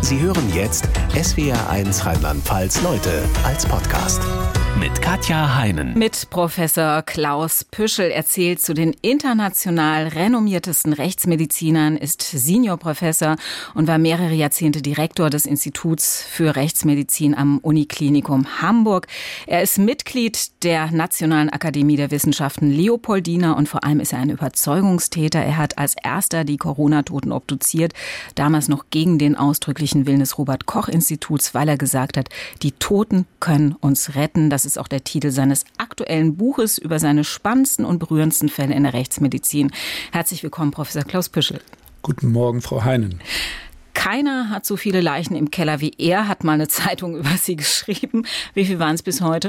Sie hören jetzt SWR1 Rheinland-Pfalz Leute als Podcast. Mit Katja Heinen. Mit Professor Klaus Püschel. Er zählt zu den international renommiertesten Rechtsmedizinern, ist Seniorprofessor und war mehrere Jahrzehnte Direktor des Instituts für Rechtsmedizin am Uniklinikum Hamburg. Er ist Mitglied der Nationalen Akademie der Wissenschaften Leopoldina und vor allem ist er ein Überzeugungstäter. Er hat als erster die Corona-Toten obduziert, damals noch gegen den ausdrücklichen Willen des Robert-Koch-Instituts, weil er gesagt hat, die Toten können uns retten. Das ist auch der Titel seines aktuellen Buches über seine spannendsten und berührendsten Fälle in der Rechtsmedizin. Herzlich willkommen, Professor Klaus Püschel. Guten Morgen, Frau Heinen. Keiner hat so viele Leichen im Keller wie er, hat mal eine Zeitung über Sie geschrieben. Wie viel waren es bis heute?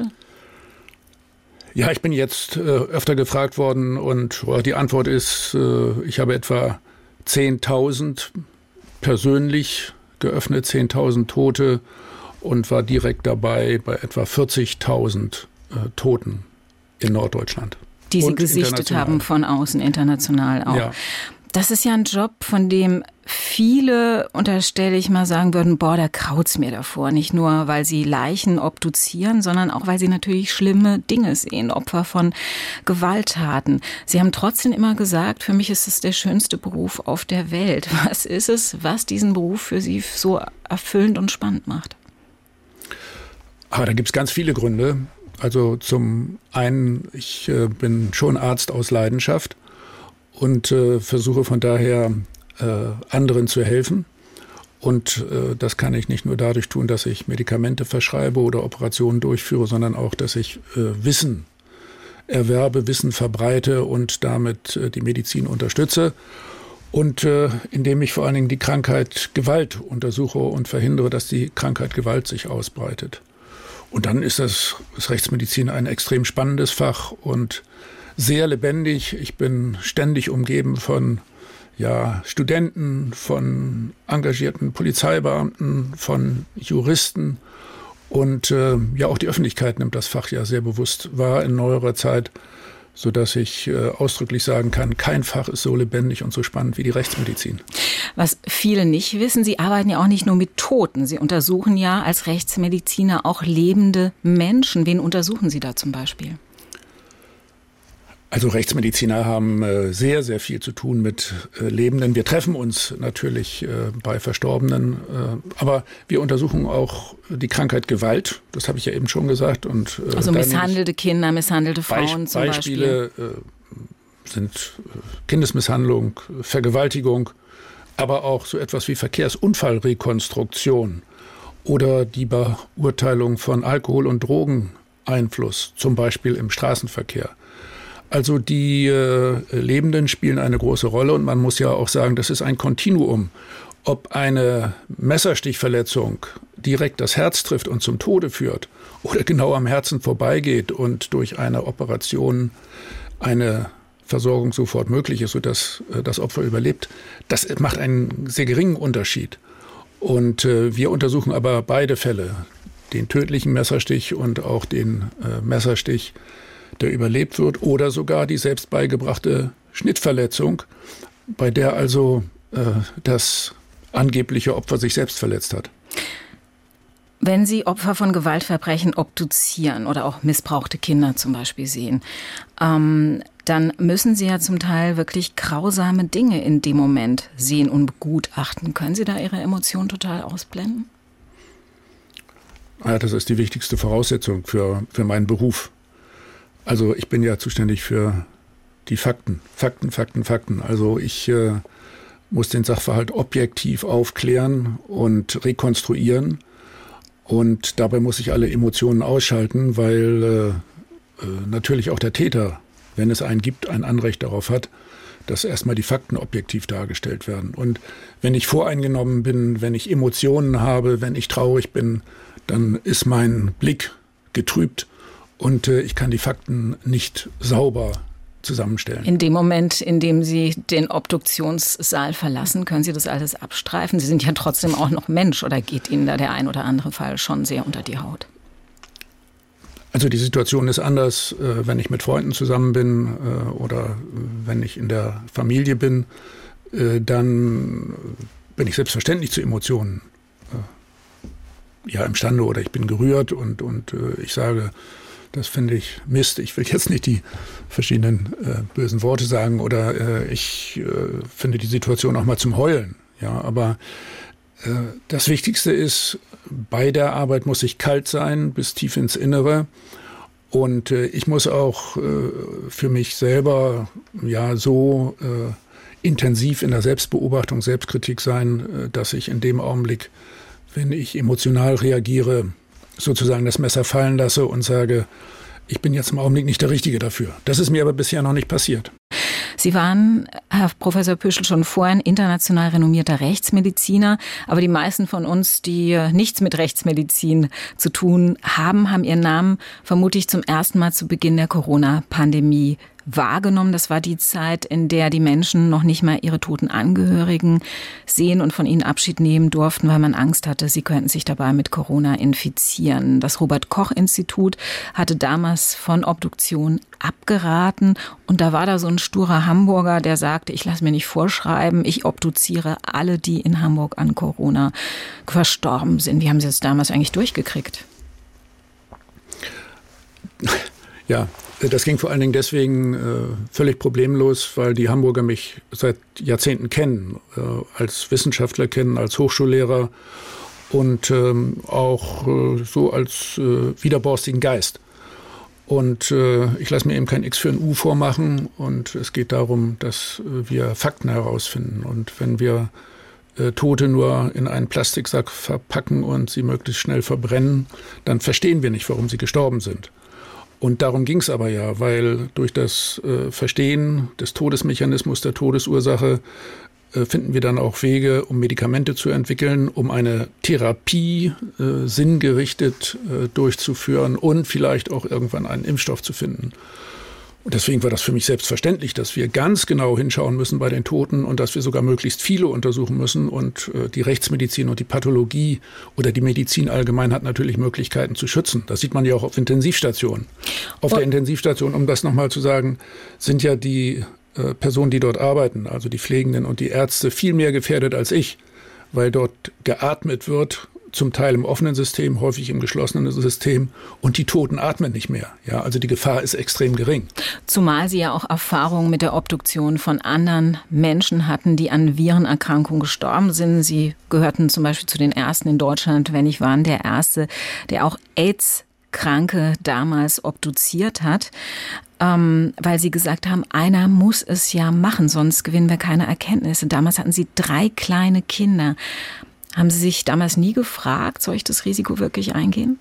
Ja, ich bin jetzt öfter gefragt worden und die Antwort ist, ich habe etwa 10.000 persönlich geöffnet, 10.000 Tote und war direkt dabei bei etwa 40.000 Toten in Norddeutschland. Die Sie gesichtet haben von außen, international auch. Ja. Das ist ja ein Job, von dem viele, unterstelle ich mal, sagen würden, boah, da kraut's mir davor. Nicht nur, weil sie Leichen obduzieren, sondern auch, weil sie natürlich schlimme Dinge sehen, Opfer von Gewalttaten. Sie haben trotzdem immer gesagt, für mich ist es der schönste Beruf auf der Welt. Was ist es, was diesen Beruf für Sie so erfüllend und spannend macht? Da gibt es ganz viele Gründe. Also zum einen, ich bin schon Arzt aus Leidenschaft und versuche von daher anderen zu helfen. Und das kann ich nicht nur dadurch tun, dass ich Medikamente verschreibe oder Operationen durchführe, sondern auch, dass ich Wissen erwerbe, Wissen verbreite und damit die Medizin unterstütze. Und indem ich vor allen Dingen die Krankheit Gewalt untersuche und verhindere, dass die Krankheit Gewalt sich ausbreitet. Und dann ist das Rechtsmedizin ein extrem spannendes Fach und sehr lebendig. Ich bin ständig umgeben von Studenten, von engagierten Polizeibeamten, von Juristen. Und auch die Öffentlichkeit nimmt das Fach ja sehr bewusst wahr in neuerer Zeit, sodass ich ausdrücklich sagen kann, kein Fach ist so lebendig und so spannend wie die Rechtsmedizin. Was viele nicht wissen, Sie arbeiten ja auch nicht nur mit Toten. Sie untersuchen ja als Rechtsmediziner auch lebende Menschen. Wen untersuchen Sie da zum Beispiel? Also Rechtsmediziner haben sehr, sehr viel zu tun mit Lebenden. Wir treffen uns natürlich bei Verstorbenen, aber wir untersuchen auch die Krankheit Gewalt. Das habe ich ja eben schon gesagt. Und, also misshandelte Kinder, misshandelte Frauen zum Beispiele sind Kindesmisshandlung, Vergewaltigung, aber auch so etwas wie Verkehrsunfallrekonstruktion oder die Beurteilung von Alkohol- und Drogeneinfluss, zum Beispiel im Straßenverkehr. Also die Lebenden spielen eine große Rolle und man muss ja auch sagen, das ist ein Kontinuum. Ob eine Messerstichverletzung direkt das Herz trifft und zum Tode führt oder genau am Herzen vorbeigeht und durch eine Operation eine Versorgung sofort möglich ist, sodass das Opfer überlebt, das macht einen sehr geringen Unterschied. Und wir untersuchen aber beide Fälle, den tödlichen Messerstich und auch den Messerstich, der überlebt wird, oder sogar die selbst beigebrachte Schnittverletzung, bei der also das angebliche Opfer sich selbst verletzt hat. Wenn Sie Opfer von Gewaltverbrechen obduzieren oder auch missbrauchte Kinder zum Beispiel sehen, dann müssen Sie ja zum Teil wirklich grausame Dinge in dem Moment sehen und begutachten. Können Sie da Ihre Emotionen total ausblenden? Ja, das ist die wichtigste Voraussetzung für meinen Beruf. Also ich bin ja zuständig für die Fakten. Also ich muss den Sachverhalt objektiv aufklären und rekonstruieren. Und dabei muss ich alle Emotionen ausschalten, weil natürlich auch der Täter, wenn es einen gibt, ein Anrecht darauf hat, dass erstmal die Fakten objektiv dargestellt werden. Und wenn ich voreingenommen bin, wenn ich Emotionen habe, wenn ich traurig bin, dann ist mein Blick getrübt. Und ich kann die Fakten nicht sauber zusammenstellen. In dem Moment, in dem Sie den Obduktionssaal verlassen, können Sie das alles abstreifen? Sie sind ja trotzdem auch noch Mensch, oder geht Ihnen da der ein oder andere Fall schon sehr unter die Haut? Also die Situation ist anders, wenn ich mit Freunden zusammen bin oder wenn ich in der Familie bin, dann bin ich selbstverständlich zu Emotionen ja imstande oder ich bin gerührt und ich sage, das finde ich Mist. Ich will jetzt nicht die verschiedenen bösen Worte sagen oder ich finde die Situation auch mal zum Heulen. Ja, aber das Wichtigste ist, bei der Arbeit muss ich kalt sein bis tief ins Innere. Und ich muss auch für mich selber ja so intensiv in der Selbstbeobachtung, Selbstkritik sein, dass ich in dem Augenblick, wenn ich emotional reagiere, sozusagen das Messer fallen lasse und sage, ich bin jetzt im Augenblick nicht der Richtige dafür. Das ist mir aber bisher noch nicht passiert. Sie waren, Herr Professor Püschel, schon vorher ein international renommierter Rechtsmediziner. Aber die meisten von uns, die nichts mit Rechtsmedizin zu tun haben, haben Ihren Namen vermutlich zum ersten Mal zu Beginn der Corona-Pandemie wahrgenommen. Das war die Zeit, in der die Menschen noch nicht mal ihre toten Angehörigen sehen und von ihnen Abschied nehmen durften, weil man Angst hatte, sie könnten sich dabei mit Corona infizieren. Das Robert-Koch-Institut hatte damals von Obduktion abgeraten. Und da war da so ein sturer Hamburger, der sagte, ich lasse mir nicht vorschreiben, ich obduziere alle, die in Hamburg an Corona verstorben sind. Wie haben Sie das damals eigentlich durchgekriegt? Ja, das ging vor allen Dingen deswegen völlig problemlos, weil die Hamburger mich seit Jahrzehnten kennen, als Wissenschaftler kennen, als Hochschullehrer und auch so als widerborstigen Geist. Und ich lasse mir eben kein X für ein U vormachen und es geht darum, dass wir Fakten herausfinden. Und wenn wir Tote nur in einen Plastiksack verpacken und sie möglichst schnell verbrennen, dann verstehen wir nicht, warum sie gestorben sind. Und darum ging es aber ja, weil durch das Verstehen des Todesmechanismus, der Todesursache, finden wir dann auch Wege, um Medikamente zu entwickeln, um eine Therapie sinngerichtet durchzuführen und vielleicht auch irgendwann einen Impfstoff zu finden. Und deswegen war das für mich selbstverständlich, dass wir ganz genau hinschauen müssen bei den Toten und dass wir sogar möglichst viele untersuchen müssen. Und die Rechtsmedizin und die Pathologie oder die Medizin allgemein hat natürlich Möglichkeiten zu schützen. Das sieht man ja auch auf Intensivstationen. Auf der Intensivstation, um das nochmal zu sagen, sind ja die Personen, die dort arbeiten, also die Pflegenden und die Ärzte, viel mehr gefährdet als ich, weil dort geatmet wird, zum Teil im offenen System, häufig im geschlossenen System und die Toten atmen nicht mehr. Ja, also die Gefahr ist extrem gering. Zumal Sie ja auch Erfahrungen mit der Obduktion von anderen Menschen hatten, die an Virenerkrankungen gestorben sind. Sie gehörten zum Beispiel zu den Ersten in Deutschland, wenn nicht waren der Erste, der auch AIDS-Kranke damals obduziert hat. Weil Sie gesagt haben, einer muss es ja machen, sonst gewinnen wir keine Erkenntnisse. Damals hatten Sie 3 kleine Kinder. Haben Sie sich damals nie gefragt, soll ich das Risiko wirklich eingehen?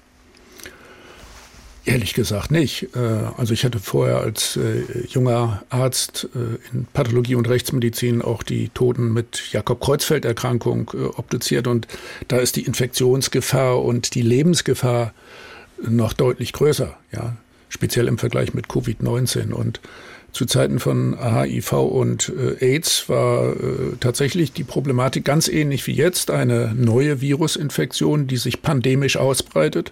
Ehrlich gesagt nicht. Also ich hatte vorher als junger Arzt in Pathologie und Rechtsmedizin auch die Toten mit Jakob-Creutzfeldt-Erkrankung obduziert. Und da ist die Infektionsgefahr und die Lebensgefahr noch deutlich größer, ja, speziell im Vergleich mit Covid-19. Und zu Zeiten von HIV und AIDS war tatsächlich die Problematik ganz ähnlich wie jetzt. Eine neue Virusinfektion, die sich pandemisch ausbreitet.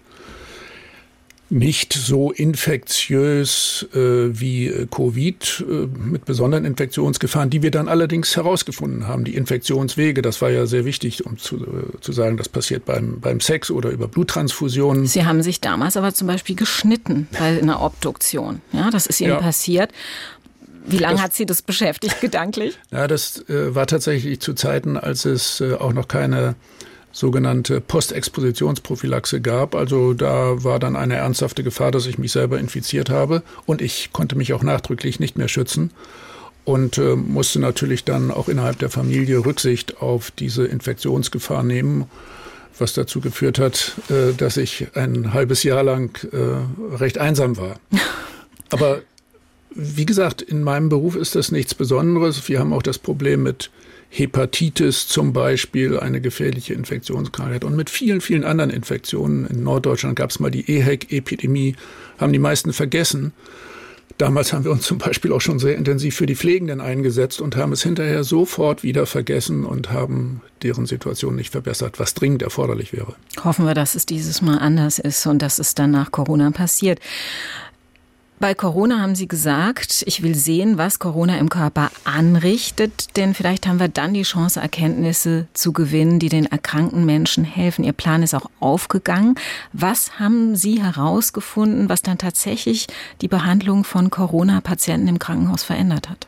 Nicht so infektiös wie Covid mit besonderen Infektionsgefahren, die wir dann allerdings herausgefunden haben. Die Infektionswege, das war ja sehr wichtig, um zu sagen, das passiert beim Sex oder über Bluttransfusionen. Sie haben sich damals aber zum Beispiel geschnitten bei einer Obduktion. Ja, das ist Ihnen passiert. Wie lange hat Sie das beschäftigt, gedanklich? Ja, das war tatsächlich zu Zeiten, als es auch noch keine sogenannte Postexpositionsprophylaxe gab. Also da war dann eine ernsthafte Gefahr, dass ich mich selber infiziert habe. Und ich konnte mich auch nachdrücklich nicht mehr schützen. Und musste natürlich dann auch innerhalb der Familie Rücksicht auf diese Infektionsgefahr nehmen, was dazu geführt hat, dass ich ein halbes Jahr lang recht einsam war. Aber wie gesagt, in meinem Beruf ist das nichts Besonderes. Wir haben auch das Problem mit Hepatitis zum Beispiel, eine gefährliche Infektionskrankheit und mit vielen, vielen anderen Infektionen. In Norddeutschland gab es mal die EHEC-Epidemie, haben die meisten vergessen. Damals haben wir uns zum Beispiel auch schon sehr intensiv für die Pflegenden eingesetzt und haben es hinterher sofort wieder vergessen und haben deren Situation nicht verbessert, was dringend erforderlich wäre. Hoffen wir, dass es dieses Mal anders ist und dass es dann nach Corona passiert. Bei Corona haben Sie gesagt, ich will sehen, was Corona im Körper anrichtet, denn vielleicht haben wir dann die Chance, Erkenntnisse zu gewinnen, die den erkrankten Menschen helfen. Ihr Plan ist auch aufgegangen. Was haben Sie herausgefunden, was dann tatsächlich die Behandlung von Corona-Patienten im Krankenhaus verändert hat?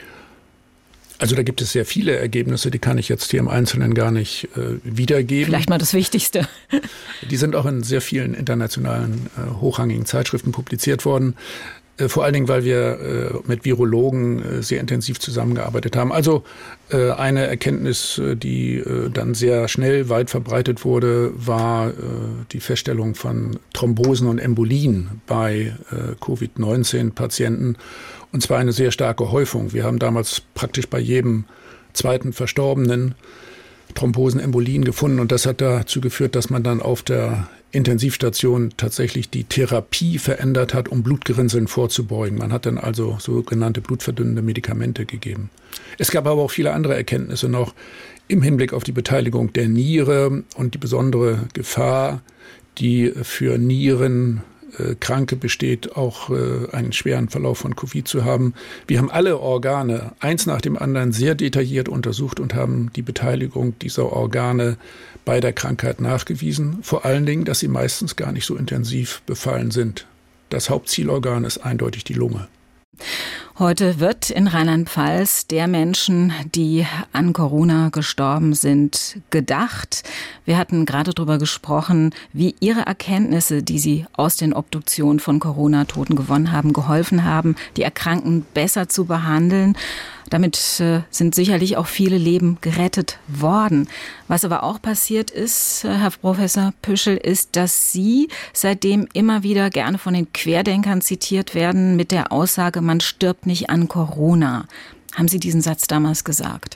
Also da gibt es sehr viele Ergebnisse, die kann ich jetzt hier im Einzelnen gar nicht wiedergeben. Vielleicht mal das Wichtigste. Die sind auch in sehr vielen internationalen hochrangigen Zeitschriften publiziert worden. Vor allen Dingen, weil wir mit Virologen sehr intensiv zusammengearbeitet haben. Also eine Erkenntnis, die dann sehr schnell weit verbreitet wurde, war die Feststellung von Thrombosen und Embolien bei Covid-19-Patienten. Und zwar eine sehr starke Häufung. Wir haben damals praktisch bei jedem zweiten Verstorbenen Thrombosen, Embolien gefunden. Und das hat dazu geführt, dass man dann auf der Intensivstation tatsächlich die Therapie verändert hat, um Blutgerinnseln vorzubeugen. Man hat dann also sogenannte blutverdünnende Medikamente gegeben. Es gab aber auch viele andere Erkenntnisse noch im Hinblick auf die Beteiligung der Niere und die besondere Gefahr, die für Nierenkranke besteht, auch einen schweren Verlauf von Covid zu haben. Wir haben alle Organe, eins nach dem anderen, sehr detailliert untersucht und haben die Beteiligung dieser Organe bei der Krankheit nachgewiesen. Vor allen Dingen, dass sie meistens gar nicht so intensiv befallen sind. Das Hauptzielorgan ist eindeutig die Lunge. Heute wird in Rheinland-Pfalz der Menschen, die an Corona gestorben sind, gedacht. Wir hatten gerade darüber gesprochen, wie Ihre Erkenntnisse, die Sie aus den Obduktionen von Corona-Toten gewonnen haben, geholfen haben, die Erkrankten besser zu behandeln. Damit sind sicherlich auch viele Leben gerettet worden. Was aber auch passiert ist, Herr Professor Püschel, ist, dass Sie seitdem immer wieder gerne von den Querdenkern zitiert werden mit der Aussage, man stirbt nicht an Corona. Haben Sie diesen Satz damals gesagt?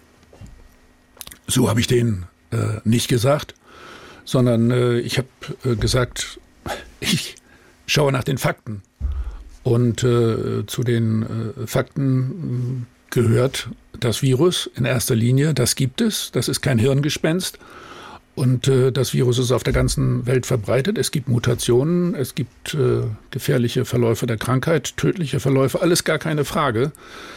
So habe ich den nicht gesagt, sondern ich habe gesagt, ich schaue nach den Fakten. Und zu den Fakten gehört das Virus in erster Linie. Das gibt es. Das ist kein Hirngespenst. Und das Virus ist auf der ganzen Welt verbreitet. Es gibt Mutationen, es gibt gefährliche Verläufe der Krankheit, tödliche Verläufe, alles gar keine Frage.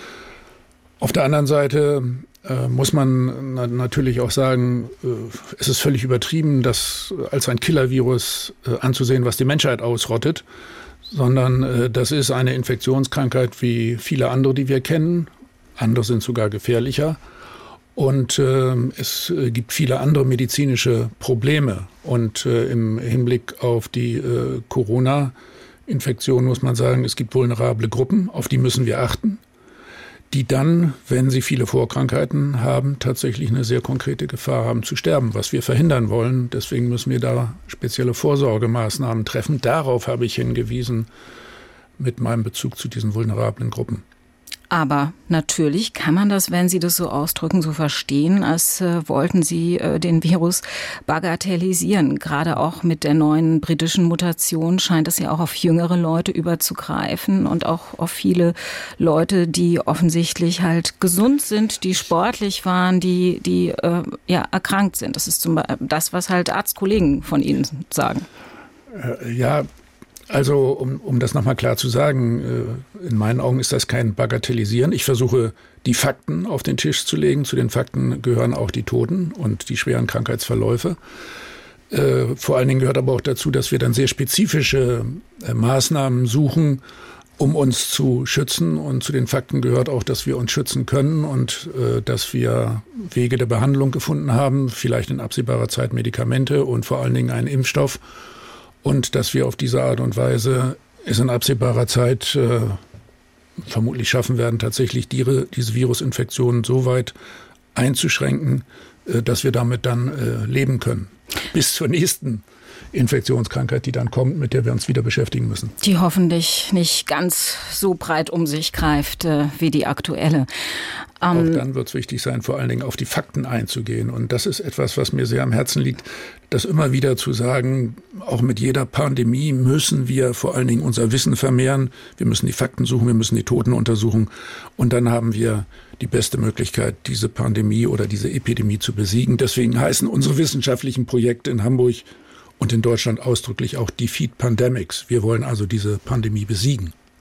Auf der anderen Seite muss man natürlich auch sagen, es ist völlig übertrieben, das als ein Killer-Virus anzusehen, was die Menschheit ausrottet, sondern das ist eine Infektionskrankheit wie viele andere, die wir kennen. Andere sind sogar gefährlicher. Und es gibt viele andere medizinische Probleme. Und im Hinblick auf die Corona-Infektion muss man sagen, es gibt vulnerable Gruppen, auf die müssen wir achten, die dann, wenn sie viele Vorkrankheiten haben, tatsächlich eine sehr konkrete Gefahr haben zu sterben, was wir verhindern wollen. Deswegen müssen wir da spezielle Vorsorgemaßnahmen treffen. Darauf habe ich hingewiesen mit meinem Bezug zu diesen vulnerablen Gruppen. Aber natürlich kann man das, wenn Sie das so ausdrücken, so verstehen, als wollten Sie den Virus bagatellisieren. Gerade auch mit der neuen britischen Mutation scheint es ja auch auf jüngere Leute überzugreifen und auch auf viele Leute, die offensichtlich halt gesund sind, die sportlich waren, die erkrankt sind. Das ist zum Beispiel das, was halt Arztkollegen von Ihnen sagen. Ja, also um das nochmal klar zu sagen, in meinen Augen ist das kein Bagatellisieren. Ich versuche, die Fakten auf den Tisch zu legen. Zu den Fakten gehören auch die Toten und die schweren Krankheitsverläufe. Vor allen Dingen gehört aber auch dazu, dass wir dann sehr spezifische Maßnahmen suchen, um uns zu schützen. Und zu den Fakten gehört auch, dass wir uns schützen können und dass wir Wege der Behandlung gefunden haben, vielleicht in absehbarer Zeit Medikamente und vor allen Dingen einen Impfstoff. Und dass wir auf diese Art und Weise es in absehbarer Zeit vermutlich schaffen werden, tatsächlich diese Virusinfektionen so weit einzuschränken, dass wir damit dann leben können. Bis zur nächsten Infektionskrankheit, die dann kommt, mit der wir uns wieder beschäftigen müssen. Die hoffentlich nicht ganz so breit um sich greift wie die aktuelle. Auch dann wird es wichtig sein, vor allen Dingen auf die Fakten einzugehen. Und das ist etwas, was mir sehr am Herzen liegt, das immer wieder zu sagen, auch mit jeder Pandemie müssen wir vor allen Dingen unser Wissen vermehren. Wir müssen die Fakten suchen, wir müssen die Toten untersuchen. Und dann haben wir die beste Möglichkeit, diese Pandemie oder diese Epidemie zu besiegen. Deswegen heißen unsere wissenschaftlichen Projekte in Hamburg und in Deutschland ausdrücklich auch Defeat Pandemics. Wir wollen also diese Pandemie besiegen.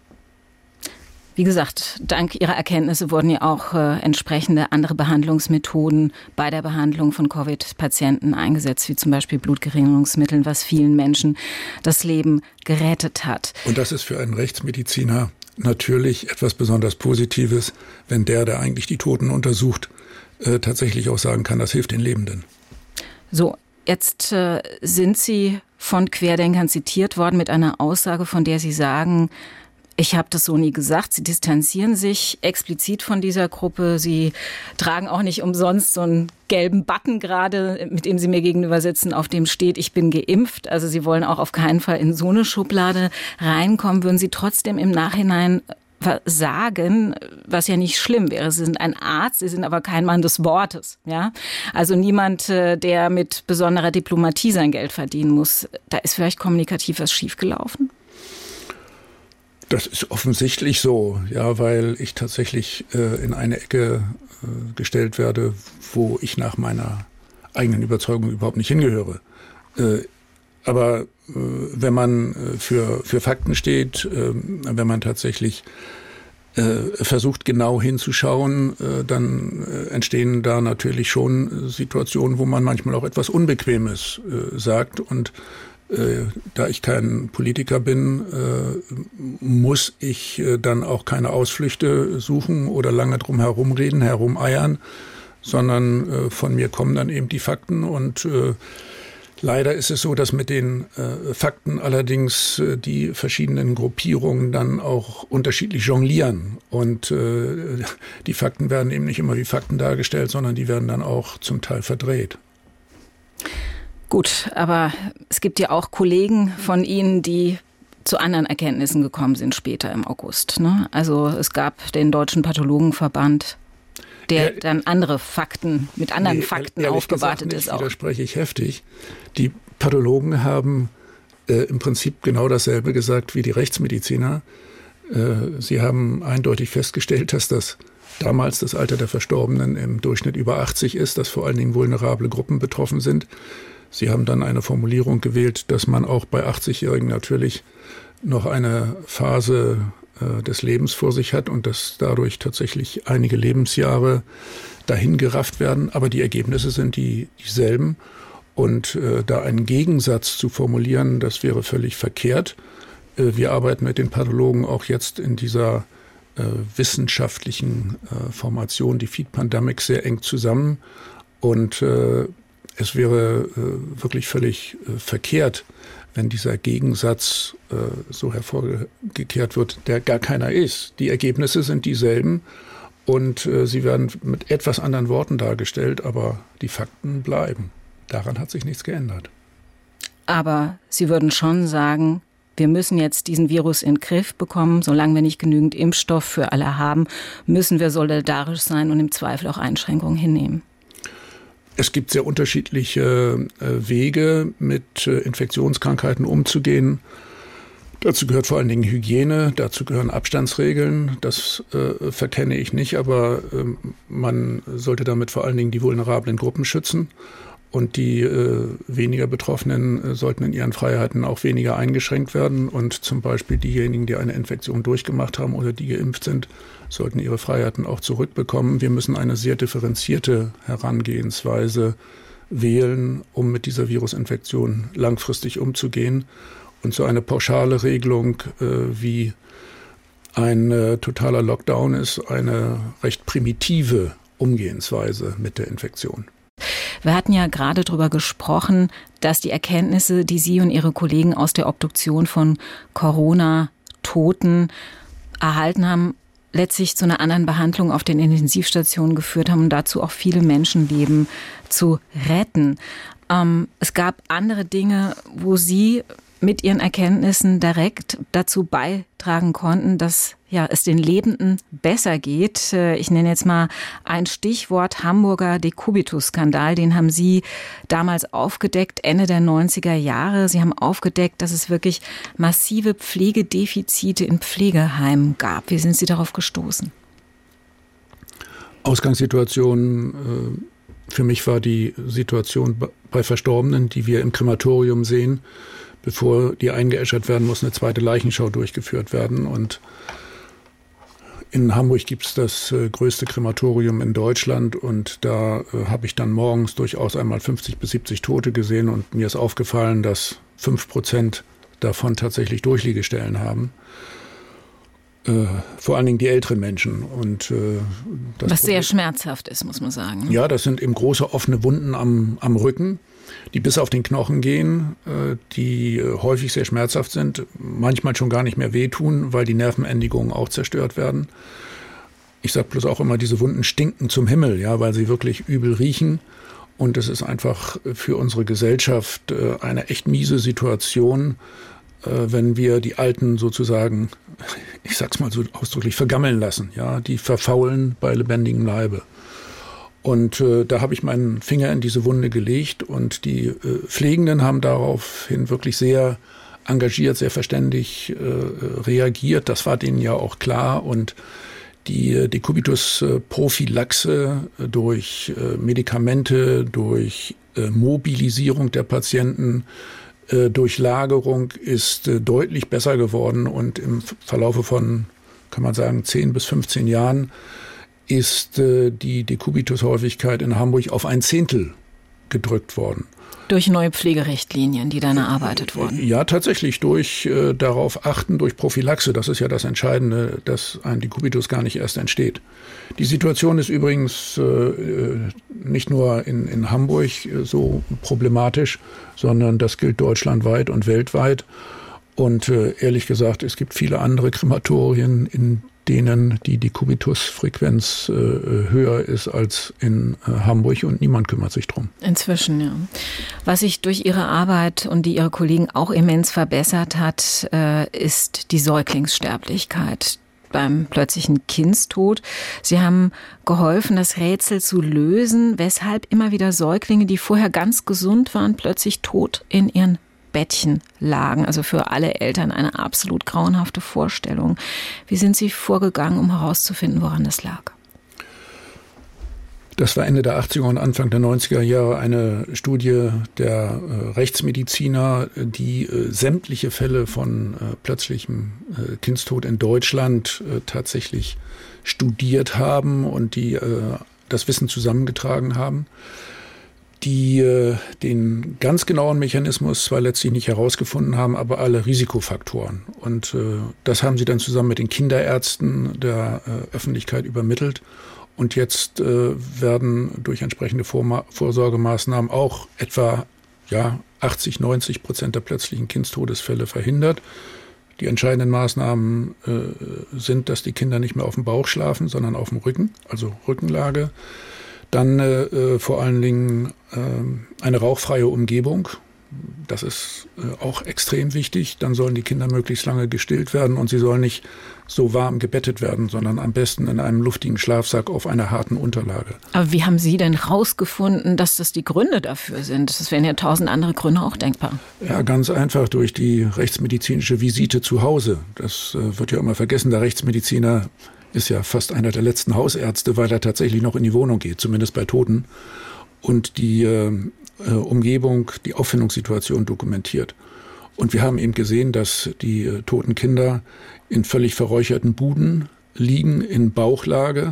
Wie gesagt, dank Ihrer Erkenntnisse wurden ja auch entsprechende andere Behandlungsmethoden bei der Behandlung von Covid-Patienten eingesetzt, wie zum Beispiel Blutgerinnungsmitteln, was vielen Menschen das Leben gerettet hat. Und das ist für einen Rechtsmediziner natürlich etwas besonders Positives, wenn der eigentlich die Toten untersucht, tatsächlich auch sagen kann, das hilft den Lebenden. So, jetzt sind Sie von Querdenkern zitiert worden mit einer Aussage, von der Sie sagen, ich habe das so nie gesagt. Sie distanzieren sich explizit von dieser Gruppe. Sie tragen auch nicht umsonst so einen gelben Button gerade, mit dem Sie mir gegenüber sitzen, auf dem steht, ich bin geimpft. Also Sie wollen auch auf keinen Fall in so eine Schublade reinkommen. Würden Sie trotzdem im Nachhinein sagen, was ja nicht schlimm wäre. Sie sind ein Arzt, Sie sind aber kein Mann des Wortes. Ja? Also niemand, der mit besonderer Diplomatie sein Geld verdienen muss. Da ist vielleicht kommunikativ was schiefgelaufen? Das ist offensichtlich so, ja, weil ich tatsächlich in eine Ecke gestellt werde, wo ich nach meiner eigenen Überzeugung überhaupt nicht hingehöre. Aber wenn man für Fakten steht, wenn man tatsächlich versucht, genau hinzuschauen, dann entstehen da natürlich schon Situationen, wo man manchmal auch etwas Unbequemes sagt. Und da ich kein Politiker bin, muss ich dann auch keine Ausflüchte suchen oder lange drum herumreden, herumeiern, sondern von mir kommen dann eben die Fakten. Und leider ist es so, dass mit den Fakten allerdings die verschiedenen Gruppierungen dann auch unterschiedlich jonglieren. Und die Fakten werden eben nicht immer wie Fakten dargestellt, sondern die werden dann auch zum Teil verdreht. Gut, aber es gibt ja auch Kollegen von Ihnen, die zu anderen Erkenntnissen gekommen sind später im August. Ne? Also es gab den Deutschen Pathologenverband, der dann andere Fakten, mit anderen Fakten aufgewartet ist. Auch widerspreche ich heftig. Die Pathologen haben im Prinzip genau dasselbe gesagt wie die Rechtsmediziner. Sie haben eindeutig festgestellt, dass damals das Alter der Verstorbenen im Durchschnitt über 80 ist, dass vor allen Dingen vulnerable Gruppen betroffen sind. Sie haben dann eine Formulierung gewählt, dass man auch bei 80-Jährigen natürlich noch eine Phase des Lebens vor sich hat und dass dadurch tatsächlich einige Lebensjahre dahin gerafft werden. Aber die Ergebnisse sind dieselben. Und da einen Gegensatz zu formulieren, das wäre völlig verkehrt. Wir arbeiten mit den Pathologen auch jetzt in dieser wissenschaftlichen Formation, die Feed Pandemic, sehr eng zusammen. Und es wäre wirklich völlig verkehrt, wenn dieser Gegensatz so hervorgekehrt wird, der gar keiner ist. Die Ergebnisse sind dieselben und sie werden mit etwas anderen Worten dargestellt, aber die Fakten bleiben. Daran hat sich nichts geändert. Aber Sie würden schon sagen, wir müssen jetzt diesen Virus in den Griff bekommen. Solange wir nicht genügend Impfstoff für alle haben, müssen wir solidarisch sein und im Zweifel auch Einschränkungen hinnehmen. Es gibt sehr unterschiedliche Wege, mit Infektionskrankheiten umzugehen. Dazu gehört vor allen Dingen Hygiene, dazu gehören Abstandsregeln. Das verkenne ich nicht, aber man sollte damit vor allen Dingen die vulnerablen Gruppen schützen. Und die weniger Betroffenen sollten in ihren Freiheiten auch weniger eingeschränkt werden. Und zum Beispiel diejenigen, die eine Infektion durchgemacht haben oder die geimpft sind, sollten ihre Freiheiten auch zurückbekommen. Wir müssen eine sehr differenzierte Herangehensweise wählen, um mit dieser Virusinfektion langfristig umzugehen. Und so eine pauschale Regelung wie ein totaler Lockdown ist eine recht primitive Umgehensweise mit der Infektion. Wir hatten ja gerade darüber gesprochen, dass die Erkenntnisse, die Sie und Ihre Kollegen aus der Obduktion von Corona-Toten erhalten haben, letztlich zu einer anderen Behandlung auf den Intensivstationen geführt haben und dazu auch viele Menschenleben zu retten. Es gab andere Dinge, wo Sie mit Ihren Erkenntnissen direkt dazu beitragen konnten, dass es den Lebenden besser geht. Ich nenne jetzt mal ein Stichwort: Hamburger Dekubitus-Skandal. Den haben Sie damals aufgedeckt, Ende der 90er Jahre. Sie haben aufgedeckt, dass es wirklich massive Pflegedefizite in Pflegeheimen gab. Wie sind Sie darauf gestoßen? Ausgangssituation für mich war die Situation bei Verstorbenen, die wir im Krematorium sehen, bevor die eingeäschert werden, muss eine zweite Leichenschau durchgeführt werden. Und In Hamburg gibt es das größte Krematorium in Deutschland und da habe ich dann morgens durchaus einmal 50 bis 70 Tote gesehen und mir ist aufgefallen, dass 5% davon tatsächlich Durchliegestellen haben. Vor allen Dingen die älteren Menschen. Und, was sehr schmerzhaft ist, muss man sagen. Ja, das sind eben große offene Wunden am Rücken, die bis auf den Knochen gehen, die häufig sehr schmerzhaft sind, manchmal schon gar nicht mehr wehtun, weil die Nervenendigungen auch zerstört werden. Ich sage bloß auch immer, diese Wunden stinken zum Himmel, ja, weil sie wirklich übel riechen. Und es ist einfach für unsere Gesellschaft eine echt miese Situation, wenn wir die Alten sozusagen, ich sag's mal so ausdrücklich, vergammeln lassen. Ja, die verfaulen bei lebendigem Leibe. Und da habe ich meinen Finger in diese Wunde gelegt und die Pflegenden haben daraufhin wirklich sehr engagiert, sehr verständig reagiert. Das war denen ja auch klar. Und die Dekubitus-Prophylaxe durch Medikamente, durch Mobilisierung der Patienten, durch Lagerung ist deutlich besser geworden. Und im Verlaufe von, kann man sagen, 10 bis 15 Jahren ist die Dekubitus-Häufigkeit in Hamburg auf 1/10 gedrückt worden. Durch neue Pflegerichtlinien, die dann erarbeitet wurden? Ja, tatsächlich durch darauf achten, durch Prophylaxe. Das ist ja das Entscheidende, dass ein Dekubitus gar nicht erst entsteht. Die Situation ist übrigens nicht nur in Hamburg so problematisch, sondern das gilt deutschlandweit und weltweit. Und ehrlich gesagt, es gibt viele andere Krematorien, in denen die Dekubitus-Frequenz höher ist als in Hamburg und niemand kümmert sich drum. Inzwischen, ja. Was sich durch Ihre Arbeit und die Ihre Kollegen auch immens verbessert hat, ist die Säuglingssterblichkeit beim plötzlichen Kindstod. Sie haben geholfen, das Rätsel zu lösen, weshalb immer wieder Säuglinge, die vorher ganz gesund waren, plötzlich tot in ihren Bettchen lagen. Also für alle Eltern eine absolut grauenhafte Vorstellung. Wie sind Sie vorgegangen, um herauszufinden, woran das lag? Das war Ende der 80er und Anfang der 90er Jahre eine Studie der Rechtsmediziner, die sämtliche Fälle von plötzlichem Kindstod in Deutschland tatsächlich studiert haben und die das Wissen zusammengetragen haben, die den ganz genauen Mechanismus zwar letztlich nicht herausgefunden haben, aber alle Risikofaktoren. Und das haben sie dann zusammen mit den Kinderärzten der Öffentlichkeit übermittelt. Und jetzt werden durch entsprechende Vorsorgemaßnahmen auch etwa 80-90% der plötzlichen Kindstodesfälle verhindert. Die entscheidenden Maßnahmen sind, dass die Kinder nicht mehr auf dem Bauch schlafen, sondern auf dem Rücken, also Rückenlage. Dann vor allen Dingen eine rauchfreie Umgebung. Das ist auch extrem wichtig. Dann sollen die Kinder möglichst lange gestillt werden und sie sollen nicht so warm gebettet werden, sondern am besten in einem luftigen Schlafsack auf einer harten Unterlage. Aber wie haben Sie denn rausgefunden, dass das die Gründe dafür sind? Das wären ja 1000 andere Gründe auch denkbar. Ja, ganz einfach durch die rechtsmedizinische Visite zu Hause. Das wird ja immer vergessen. Der Rechtsmediziner ist ja fast einer der letzten Hausärzte, weil er tatsächlich noch in die Wohnung geht, zumindest bei Toten, und die Umgebung, die Auffindungssituation dokumentiert. Und wir haben eben gesehen, dass die toten Kinder in völlig verräucherten Buden liegen, in Bauchlage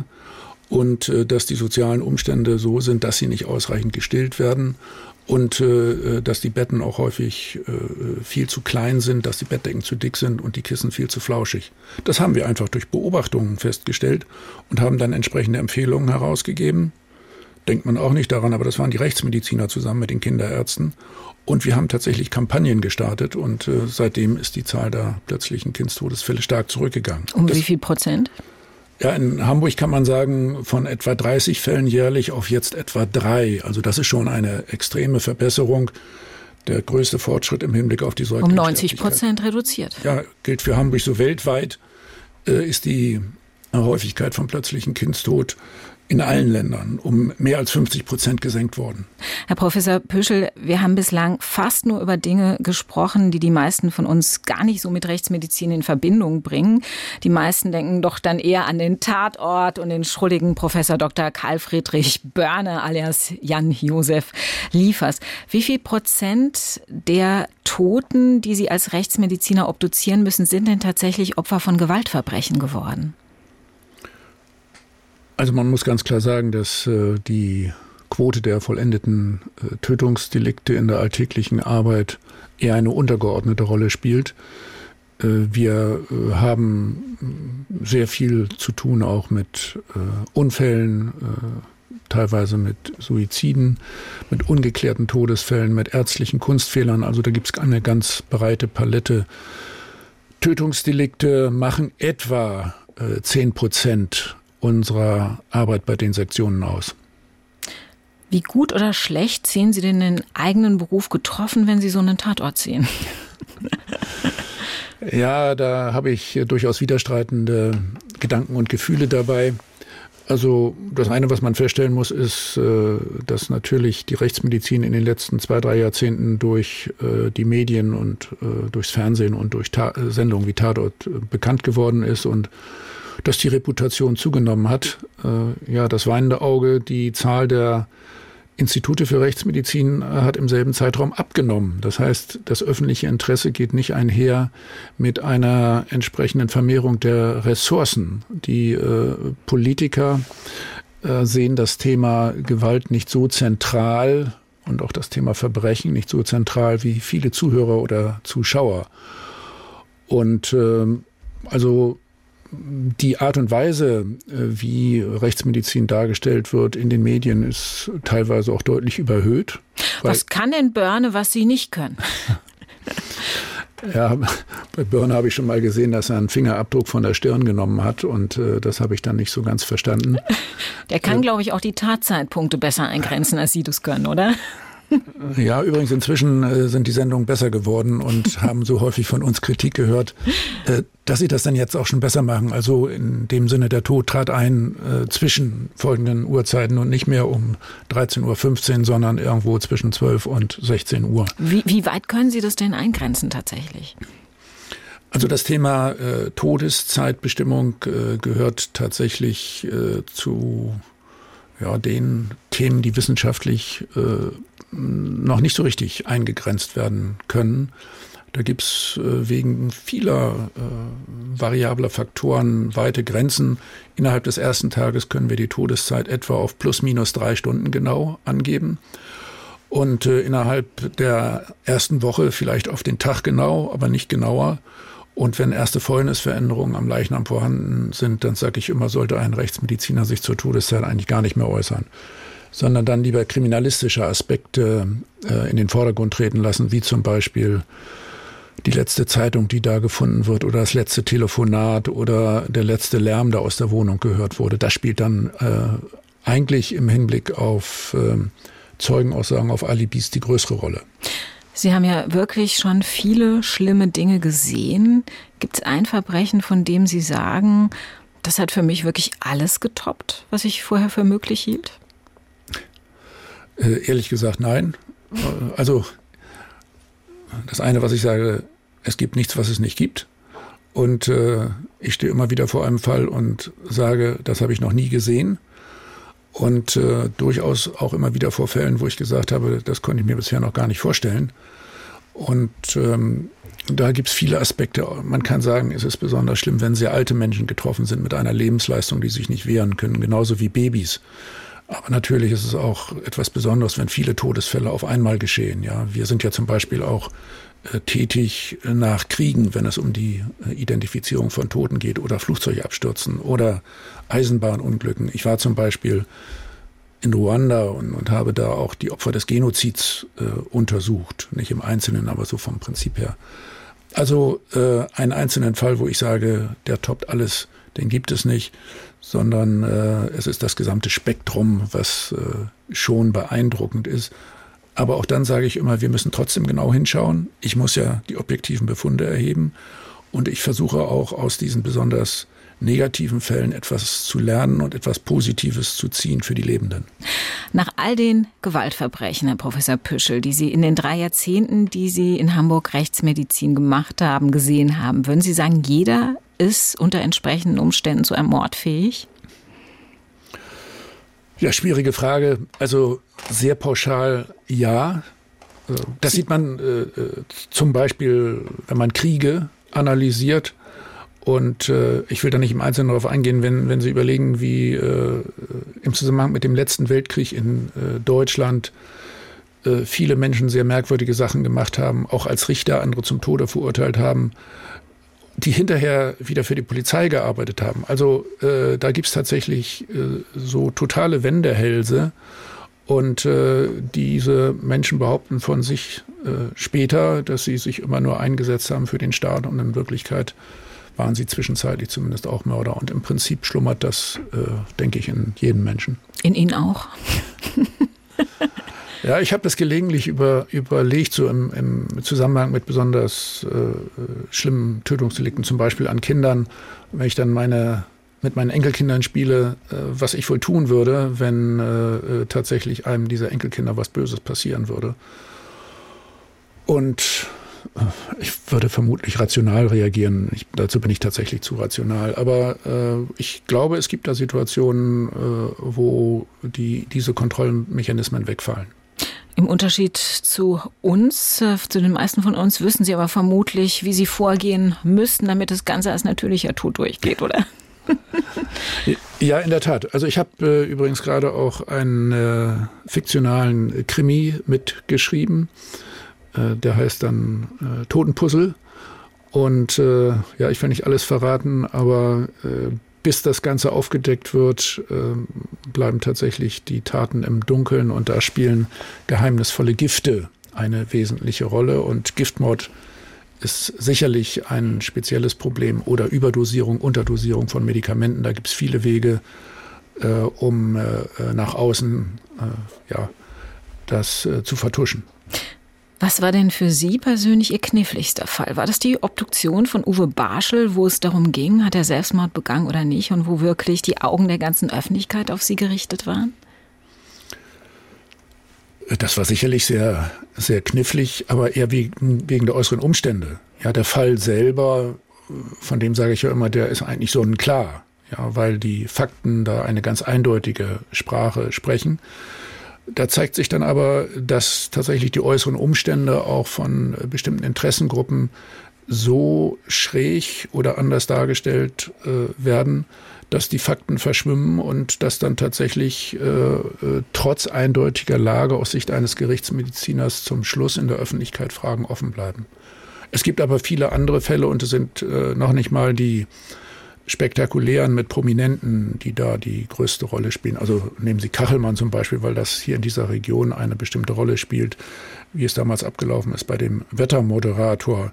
und dass die sozialen Umstände so sind, dass sie nicht ausreichend gestillt werden und dass die Betten auch häufig viel zu klein sind, dass die Bettdecken zu dick sind und die Kissen viel zu flauschig. Das haben wir einfach durch Beobachtungen festgestellt und haben dann entsprechende Empfehlungen herausgegeben. Denkt man auch nicht daran, aber das waren die Rechtsmediziner zusammen mit den Kinderärzten. Und wir haben tatsächlich Kampagnen gestartet und seitdem ist die Zahl der plötzlichen Kindstodesfälle stark zurückgegangen. Um wie viel Prozent? Ja, in Hamburg kann man sagen, von etwa 30 Fällen jährlich auf jetzt etwa 3. Also das ist schon eine extreme Verbesserung. Der größte Fortschritt im Hinblick auf die Säuglingssterblichkeit. Um 90% reduziert. Ja, gilt für Hamburg so weltweit, ist die Häufigkeit von plötzlichen Kindstod in allen Ländern um mehr als 50% gesenkt worden. Herr Professor Püschel, wir haben bislang fast nur über Dinge gesprochen, die die meisten von uns gar nicht so mit Rechtsmedizin in Verbindung bringen. Die meisten denken doch dann eher an den Tatort und den schrulligen Professor Dr. Karl Friedrich Börne alias Jan-Josef Liefers. Wie viel Prozent der Toten, die Sie als Rechtsmediziner obduzieren müssen, sind denn tatsächlich Opfer von Gewaltverbrechen geworden? Also man muss ganz klar sagen, dass die Quote der vollendeten Tötungsdelikte in der alltäglichen Arbeit eher eine untergeordnete Rolle spielt. Wir haben sehr viel zu tun auch mit Unfällen, teilweise mit Suiziden, mit ungeklärten Todesfällen, mit ärztlichen Kunstfehlern. Also da gibt es eine ganz breite Palette. Tötungsdelikte machen etwa 10% unserer Arbeit bei den Sektionen aus. Wie gut oder schlecht sehen Sie denn den eigenen Beruf getroffen, wenn Sie so einen Tatort sehen? Ja, da habe ich durchaus widerstreitende Gedanken und Gefühle dabei. Also das eine, was man feststellen muss, ist, dass natürlich die Rechtsmedizin in den letzten 2-3 Jahrzehnten durch die Medien und durchs Fernsehen und durch Sendungen wie Tatort bekannt geworden ist und dass die Reputation zugenommen hat. Ja, das weinende Auge, die Zahl der Institute für Rechtsmedizin hat im selben Zeitraum abgenommen. Das heißt, das öffentliche Interesse geht nicht einher mit einer entsprechenden Vermehrung der Ressourcen. Die Politiker sehen das Thema Gewalt nicht so zentral und auch das Thema Verbrechen nicht so zentral wie viele Zuhörer oder Zuschauer. Und also die Art und Weise, wie Rechtsmedizin dargestellt wird in den Medien, ist teilweise auch deutlich überhöht. Was kann denn Börne, was Sie nicht können? Ja, bei Börne habe ich schon mal gesehen, dass er einen Fingerabdruck von der Stirn genommen hat und das habe ich dann nicht so ganz verstanden. Der kann, glaube ich, auch die Tatzeitpunkte besser eingrenzen, als Sie das können, oder? Ja, übrigens inzwischen sind die Sendungen besser geworden und haben so häufig von uns Kritik gehört, dass sie das dann jetzt auch schon besser machen. Also in dem Sinne, der Tod trat ein zwischen folgenden Uhrzeiten und nicht mehr um 13.15 Uhr, sondern irgendwo zwischen 12 und 16 Uhr. Wie weit können Sie das denn eingrenzen tatsächlich? Also das Thema Todeszeitbestimmung gehört tatsächlich zu den Themen, die wissenschaftlich noch nicht so richtig eingegrenzt werden können. Da gibt es wegen vieler variabler Faktoren weite Grenzen. Innerhalb des ersten Tages können wir die Todeszeit etwa auf plus minus 3 Stunden genau angeben. Und innerhalb der ersten Woche vielleicht auf den Tag genau, aber nicht genauer. Und wenn erste Fäulnisveränderungen am Leichnam vorhanden sind, dann sage ich immer, sollte ein Rechtsmediziner sich zur Todeszeit eigentlich gar nicht mehr äußern, sondern dann lieber kriminalistische Aspekte in den Vordergrund treten lassen, wie zum Beispiel die letzte Zeitung, die da gefunden wird, oder das letzte Telefonat oder der letzte Lärm, der aus der Wohnung gehört wurde. Das spielt dann eigentlich im Hinblick auf Zeugenaussagen, auf Alibis die größere Rolle. Sie haben ja wirklich schon viele schlimme Dinge gesehen. Gibt es ein Verbrechen, von dem Sie sagen, das hat für mich wirklich alles getoppt, was ich vorher für möglich hielt? Ehrlich gesagt, nein. Also das eine, was ich sage, es gibt nichts, was es nicht gibt. Und ich stehe immer wieder vor einem Fall und sage, das habe ich noch nie gesehen. Und durchaus auch immer wieder vor Fällen, wo ich gesagt habe, das konnte ich mir bisher noch gar nicht vorstellen. Und da gibt es viele Aspekte. Man kann sagen, es ist besonders schlimm, wenn sehr alte Menschen getroffen sind mit einer Lebensleistung, die sich nicht wehren können, genauso wie Babys. Aber natürlich ist es auch etwas Besonderes, wenn viele Todesfälle auf einmal geschehen. Ja, wir sind ja zum Beispiel auch tätig nach Kriegen, wenn es um die Identifizierung von Toten geht oder Flugzeugabstürzen oder Eisenbahnunglücken. Ich war zum Beispiel in Ruanda und habe da auch die Opfer des Genozids untersucht. Nicht im Einzelnen, aber so vom Prinzip her. Also einen einzelnen Fall, wo ich sage, der toppt alles, den gibt es nicht, sondern es ist das gesamte Spektrum, was schon beeindruckend ist. Aber auch dann sage ich immer, wir müssen trotzdem genau hinschauen. Ich muss ja die objektiven Befunde erheben und ich versuche auch aus diesen besonders negativen Fällen etwas zu lernen und etwas Positives zu ziehen für die Lebenden. Nach all den Gewaltverbrechen, Herr Professor Püschel, die Sie in den 3 Jahrzehnten, die Sie in Hamburg Rechtsmedizin gemacht haben, gesehen haben, würden Sie sagen, jeder ist unter entsprechenden Umständen zu einem Mord fähig? Ja, schwierige Frage. Also sehr pauschal ja. Das sieht man zum Beispiel, wenn man Kriege analysiert Und ich will da nicht im Einzelnen darauf eingehen, wenn Sie überlegen, wie im Zusammenhang mit dem letzten Weltkrieg in Deutschland viele Menschen sehr merkwürdige Sachen gemacht haben, auch als Richter andere zum Tode verurteilt haben, die hinterher wieder für die Polizei gearbeitet haben. Also da gibt es tatsächlich so totale Wendehälse. Und diese Menschen behaupten von sich später, dass sie sich immer nur eingesetzt haben für den Staat. Und in Wirklichkeit waren sie zwischenzeitlich zumindest auch Mörder. Und im Prinzip schlummert das, denke ich, in jedem Menschen. In Ihnen auch? Ja, ich habe das gelegentlich überlegt, so im Zusammenhang mit besonders schlimmen Tötungsdelikten, zum Beispiel an Kindern, wenn ich dann mit meinen Enkelkindern spiele, was ich wohl tun würde, wenn tatsächlich einem dieser Enkelkinder was Böses passieren würde. Und ich würde vermutlich rational reagieren. Dazu bin ich tatsächlich zu rational. Aber ich glaube, es gibt da Situationen, wo diese Kontrollmechanismen wegfallen. Im Unterschied zu uns, zu den meisten von uns, wissen Sie aber vermutlich, wie Sie vorgehen müssten, damit das Ganze als natürlicher Tod durchgeht, oder? Ja, in der Tat. Also ich habe übrigens gerade auch einen fiktionalen Krimi mitgeschrieben. Der heißt dann Totenpuzzle. Und ja, ich will nicht alles verraten, aber bis das Ganze aufgedeckt wird, bleiben tatsächlich die Taten im Dunkeln. Und da spielen geheimnisvolle Gifte eine wesentliche Rolle. Und Giftmord ist sicherlich ein spezielles Problem, oder Überdosierung, Unterdosierung von Medikamenten. Da gibt es viele Wege, um nach außen das zu vertuschen. Was war denn für Sie persönlich Ihr kniffligster Fall? War das die Obduktion von Uwe Barschel, wo es darum ging, hat er Selbstmord begangen oder nicht, und wo wirklich die Augen der ganzen Öffentlichkeit auf Sie gerichtet waren? Das war sicherlich sehr, sehr knifflig, aber eher wegen der äußeren Umstände. Ja, der Fall selber, von dem sage ich ja immer, der ist eigentlich sonnenklar, ja, weil die Fakten da eine ganz eindeutige Sprache sprechen. Da zeigt sich dann aber, dass tatsächlich die äußeren Umstände auch von bestimmten Interessengruppen so schräg oder anders dargestellt werden, dass die Fakten verschwimmen und dass dann tatsächlich trotz eindeutiger Lage aus Sicht eines Gerichtsmediziners zum Schluss in der Öffentlichkeit Fragen offen bleiben. Es gibt aber viele andere Fälle, und es sind noch nicht mal die spektakulären mit Prominenten, die da die größte Rolle spielen. Also nehmen Sie Kachelmann zum Beispiel, weil das hier in dieser Region eine bestimmte Rolle spielt, wie es damals abgelaufen ist bei dem Wettermoderator.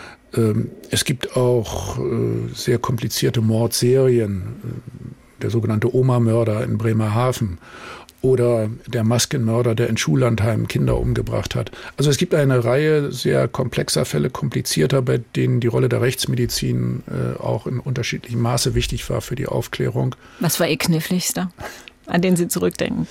Es gibt auch sehr komplizierte Mordserien, der sogenannte Oma-Mörder in Bremerhaven oder der Maskenmörder, der in Schullandheim Kinder umgebracht hat. Also es gibt eine Reihe sehr komplexer Fälle, komplizierter, bei denen die Rolle der Rechtsmedizin auch in unterschiedlichem Maße wichtig war für die Aufklärung. Was war Ihr kniffligster, an den Sie zurückdenken?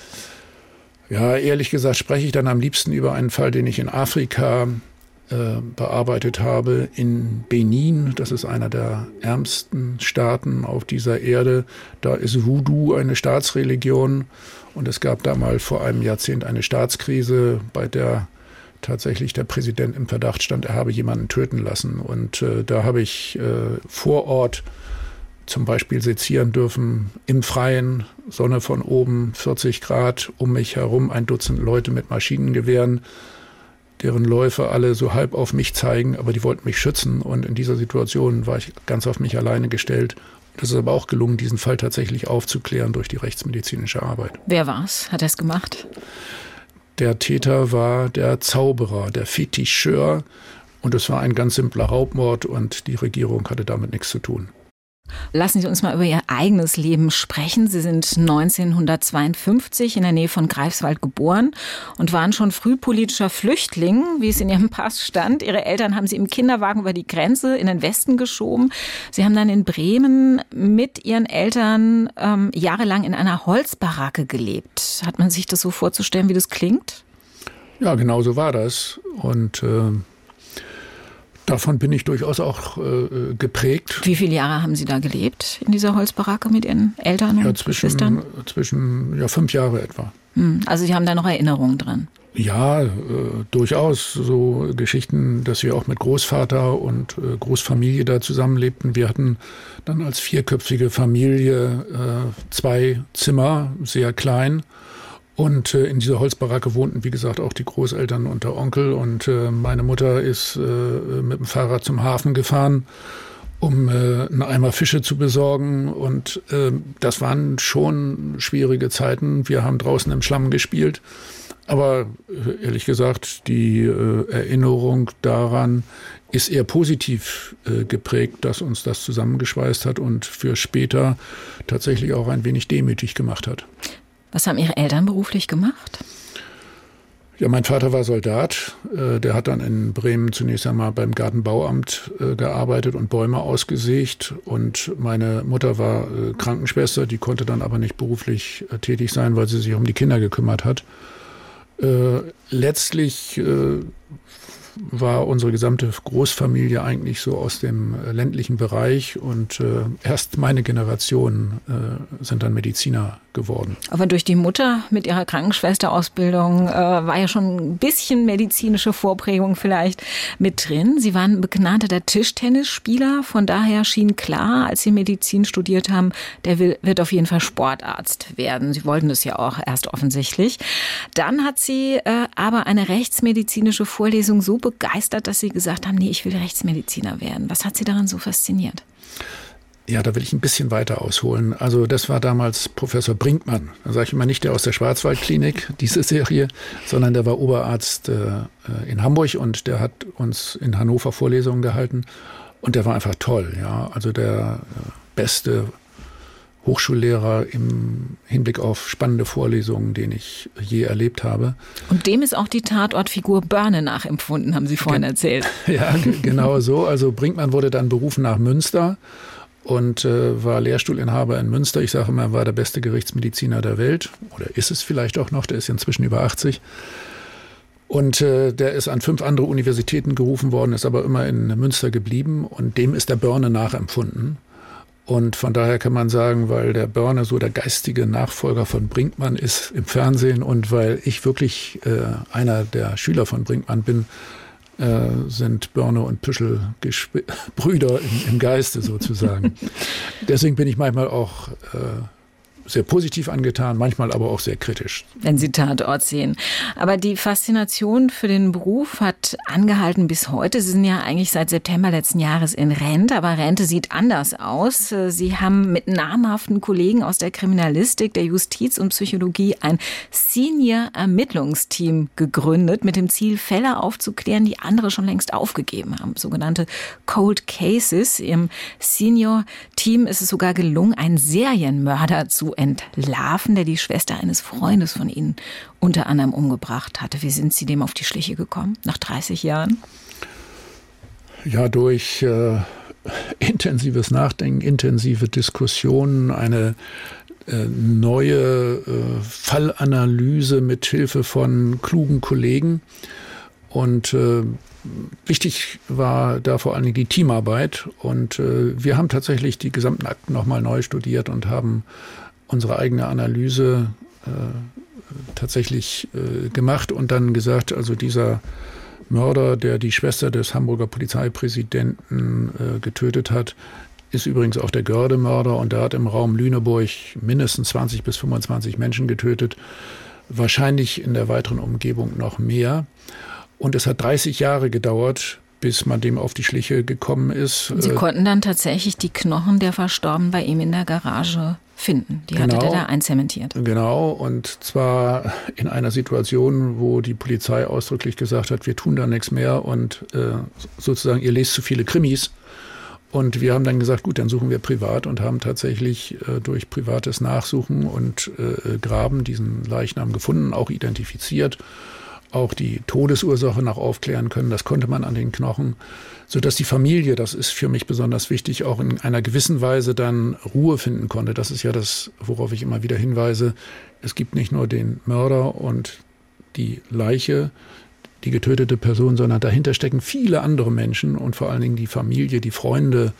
Ja, ehrlich gesagt spreche ich dann am liebsten über einen Fall, den ich in Afrika bearbeitet habe, in Benin. Das ist einer der ärmsten Staaten auf dieser Erde. Da ist Voodoo eine Staatsreligion, und es gab da mal vor einem Jahrzehnt eine Staatskrise, bei der tatsächlich der Präsident im Verdacht stand, er habe jemanden töten lassen. Und da habe ich vor Ort zum Beispiel sezieren dürfen, im Freien, Sonne von oben, 40 Grad, um mich herum 1 Dutzend Leute mit Maschinengewehren, deren Läufe alle so halb auf mich zeigen, aber die wollten mich schützen. Und in dieser Situation war ich ganz auf mich alleine gestellt. Das ist aber auch gelungen, diesen Fall tatsächlich aufzuklären durch die rechtsmedizinische Arbeit. Wer war's? Hat er es gemacht? Der Täter war der Zauberer, der Fetischeur. Und es war ein ganz simpler Raubmord, und die Regierung hatte damit nichts zu tun. Lassen Sie uns mal über Ihr eigenes Leben sprechen. Sie sind 1952 in der Nähe von Greifswald geboren und waren schon früh politischer Flüchtling, wie es in Ihrem Pass stand. Ihre Eltern haben Sie im Kinderwagen über die Grenze in den Westen geschoben. Sie haben dann in Bremen mit Ihren Eltern jahrelang in einer Holzbaracke gelebt. Hat man sich das so vorzustellen, wie das klingt? Ja, genau so war das. Und davon bin ich durchaus auch geprägt. Wie viele Jahre haben Sie da gelebt in dieser Holzbaracke mit Ihren Eltern und Geschwistern? Zwischen 5 Jahre etwa. Also Sie haben da noch Erinnerungen dran? Ja, durchaus so Geschichten, dass wir auch mit Großvater und Großfamilie da zusammenlebten. Wir hatten dann als 4-köpfige Familie 2 Zimmer, sehr klein. Und in dieser Holzbaracke wohnten, wie gesagt, auch die Großeltern und der Onkel. Und meine Mutter ist mit dem Fahrrad zum Hafen gefahren, um einen Eimer Fische zu besorgen. Und das waren schon schwierige Zeiten. Wir haben draußen im Schlamm gespielt. Aber ehrlich gesagt, die Erinnerung daran ist eher positiv geprägt, dass uns das zusammengeschweißt hat und für später tatsächlich auch ein wenig demütig gemacht hat. Was haben Ihre Eltern beruflich gemacht? Ja, mein Vater war Soldat. Der hat dann in Bremen zunächst einmal beim Gartenbauamt gearbeitet und Bäume ausgesägt. Und meine Mutter war Krankenschwester, die konnte dann aber nicht beruflich tätig sein, weil sie sich um die Kinder gekümmert hat. Letztlich war unsere gesamte Großfamilie eigentlich so aus dem ländlichen Bereich und erst meine Generation sind dann Mediziner geworden. Aber durch die Mutter mit ihrer Krankenschwesterausbildung war ja schon ein bisschen medizinische Vorprägung vielleicht mit drin. Sie waren ein begnadeter Tischtennisspieler, von daher schien klar, als Sie Medizin studiert haben, der wird auf jeden Fall Sportarzt werden. Sie wollten das ja auch erst offensichtlich. Dann hat Sie aber eine rechtsmedizinische Vorlesung so begeistert, dass Sie gesagt haben, nee, ich will Rechtsmediziner werden. Was hat Sie daran so fasziniert? Ja, da will ich ein bisschen weiter ausholen. Also das war damals Professor Brinkmann. Da sage ich immer nicht der aus der Schwarzwaldklinik, diese Serie, sondern der war Oberarzt in Hamburg und der hat uns in Hannover Vorlesungen gehalten. Und der war einfach toll. Ja, also der beste Hochschullehrer im Hinblick auf spannende Vorlesungen, den ich je erlebt habe. Und dem ist auch die Tatortfigur Börne nachempfunden, haben Sie vorhin erzählt. Ja, genau so. Also Brinkmann wurde dann berufen nach Münster und war Lehrstuhlinhaber in Münster. Ich sage immer, er war der beste Gerichtsmediziner der Welt. Oder ist es vielleicht auch noch, der ist inzwischen über 80. Und der ist an 5 andere Universitäten gerufen worden, ist aber immer in Münster geblieben. Und dem ist der Börne nachempfunden. Und von daher kann man sagen, weil der Börne so der geistige Nachfolger von Brinkmann ist im Fernsehen und weil ich wirklich einer der Schüler von Brinkmann bin, sind Börne und Püschel Brüder im Geiste sozusagen. Deswegen bin ich manchmal auch sehr positiv angetan, manchmal aber auch sehr kritisch. Wenn Sie Tatort sehen. Aber die Faszination für den Beruf hat angehalten bis heute. Sie sind ja eigentlich seit September letzten Jahres in Rente, aber Rente sieht anders aus. Sie haben mit namhaften Kollegen aus der Kriminalistik, der Justiz und Psychologie ein Senior-Ermittlungsteam gegründet, mit dem Ziel, Fälle aufzuklären, die andere schon längst aufgegeben haben. Sogenannte Cold Cases. Im Senior-Team ist es sogar gelungen, einen Serienmörder zu entlarven, der die Schwester eines Freundes von Ihnen unter anderem umgebracht hatte. Wie sind Sie dem auf die Schliche gekommen, nach 30 Jahren? Ja, durch intensives Nachdenken, intensive Diskussionen, eine neue Fallanalyse mit Hilfe von klugen Kollegen. Und wichtig war da vor allem die Teamarbeit. Und wir haben tatsächlich die gesamten Akten nochmal neu studiert und haben unsere eigene Analyse tatsächlich gemacht und dann gesagt, also dieser Mörder, der die Schwester des Hamburger Polizeipräsidenten getötet hat, ist übrigens auch der Görde-Mörder und der hat im Raum Lüneburg mindestens 20 bis 25 Menschen getötet, wahrscheinlich in der weiteren Umgebung noch mehr. Und es hat 30 Jahre gedauert, bis man dem auf die Schliche gekommen ist. Sie konnten dann tatsächlich die Knochen der Verstorbenen bei ihm in der Garage finden. Die hatte der da einzementiert. Genau, und zwar in einer Situation, wo die Polizei ausdrücklich gesagt hat, wir tun da nichts mehr und sozusagen, ihr lest zu viele Krimis. Und wir haben dann gesagt, gut, dann suchen wir privat und haben tatsächlich durch privates Nachsuchen und Graben diesen Leichnam gefunden, auch identifiziert. Auch die Todesursache noch aufklären können. Das konnte man an den Knochen, sodass die Familie, das ist für mich besonders wichtig, auch in einer gewissen Weise dann Ruhe finden konnte. Das ist ja das, worauf ich immer wieder hinweise. Es gibt nicht nur den Mörder und die Leiche, die getötete Person, sondern dahinter stecken viele andere Menschen und vor allen Dingen die Familie, die Freunde